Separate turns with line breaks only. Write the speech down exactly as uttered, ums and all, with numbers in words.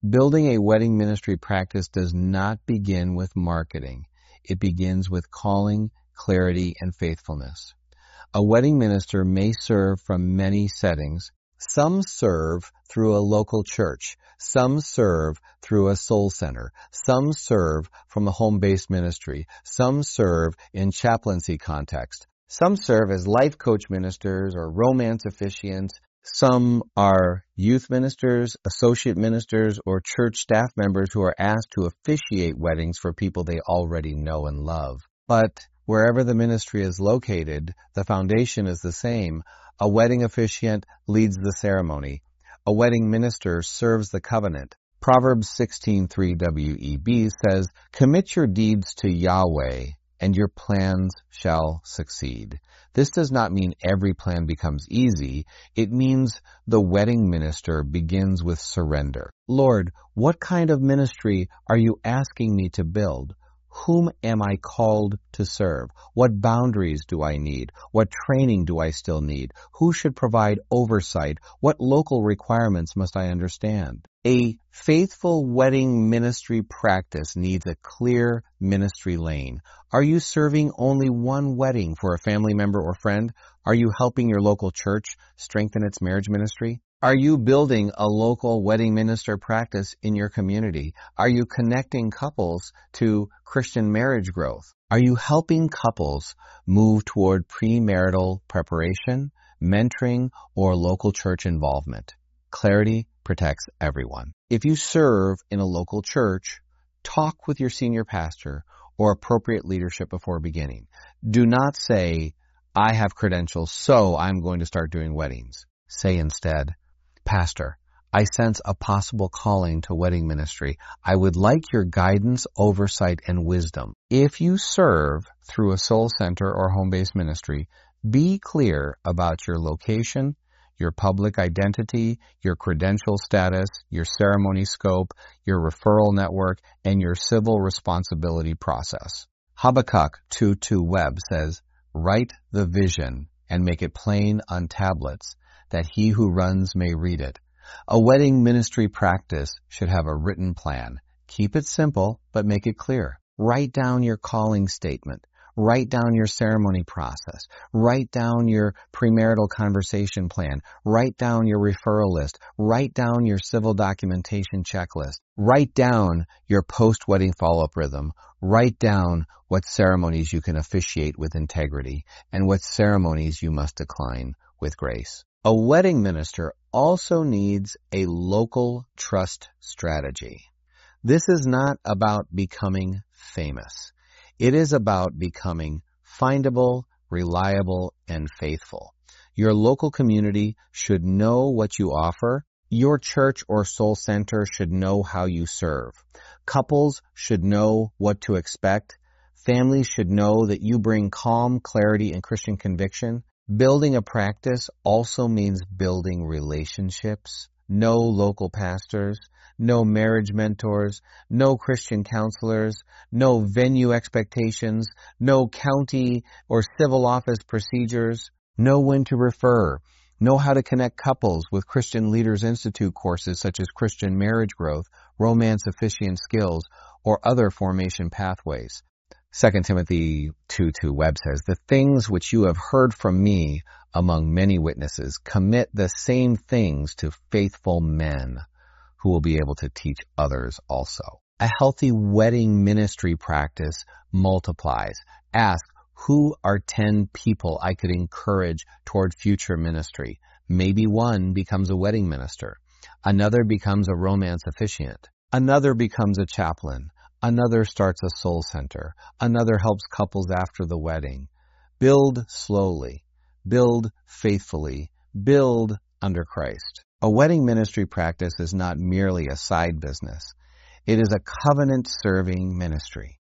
Building a wedding ministry practice does not begin with marketing. It begins with calling, clarity, and faithfulness. A wedding minister may serve from many settings. Some serve through a local church. Some serve through a soul center. Some serve from a home-based ministry. Some serve in chaplaincy context. Some serve as life coach ministers or romance officiants. Some are youth ministers, associate ministers, or church staff members who are asked to officiate weddings for people they already know and love. But wherever the ministry is located, the foundation is the same. A wedding officiant leads the ceremony. A wedding minister serves the covenant. Proverbs sixteen three W E B says, "Commit your deeds to Yahweh, and your plans shall succeed." This does not mean every plan becomes easy. It means the wedding minister begins with surrender. Lord, what kind of ministry are you asking me to build? Whom am I called to serve? What boundaries do I need? What training do I still need? Who should provide oversight? What local requirements must I understand? A faithful wedding ministry practice needs a clear ministry lane. Are you serving only one wedding for a family member or friend? Are you helping your local church strengthen its marriage ministry? Are you building a local wedding minister practice in your community? Are you connecting couples to Christian marriage growth? Are you helping couples move toward premarital preparation, mentoring, or local church involvement? Clarity protects everyone. If you serve in a local church, talk with your senior pastor or appropriate leadership before beginning. Do not say, "I have credentials, so I'm going to start doing weddings." Say instead, "Pastor, I sense a possible calling to wedding ministry. I would like your guidance, oversight, and wisdom." If you serve through a soul center or home-based ministry, be clear about your location, your public identity, your credential status, your ceremony scope, your referral network, and your civil responsibility process. Habakkuk two two Web says, "Write the vision and make it plain on tablets, that he who runs may read it." A wedding ministry practice should have a written plan. Keep it simple, but make it clear. Write down your calling statement. Write down your ceremony process. Write down your premarital conversation plan. Write down your referral list. Write down your civil documentation checklist. Write down your post-wedding follow-up rhythm. Write down what ceremonies you can officiate with integrity and what ceremonies you must decline with grace. A wedding minister also needs a local trust strategy. This is not about becoming famous. It is about becoming findable, reliable, and faithful. Your local community should know what you offer. Your church or soul center should know how you serve. Couples should know what to expect. Families should know that you bring calm, clarity, and Christian conviction. Building a practice also means building relationships. No local pastors, no marriage mentors, no Christian counselors, no venue expectations, no county or civil office procedures. Know when to refer. Know how to connect couples with Christian Leaders Institute courses such as Christian marriage growth, romance officiant skills, or other formation pathways. Second Timothy two two Web says, "The things which you have heard from me among many witnesses, commit the same things to faithful men who will be able to teach others also." A healthy wedding ministry practice multiplies. Ask, who are ten people I could encourage toward future ministry? Maybe one becomes a wedding minister. Another becomes a romance officiant. Another becomes a chaplain. Another starts a soul center. Another helps couples after the wedding. Build slowly. Build faithfully. Build under Christ. A wedding ministry practice is not merely a side business. It is a covenant-serving ministry.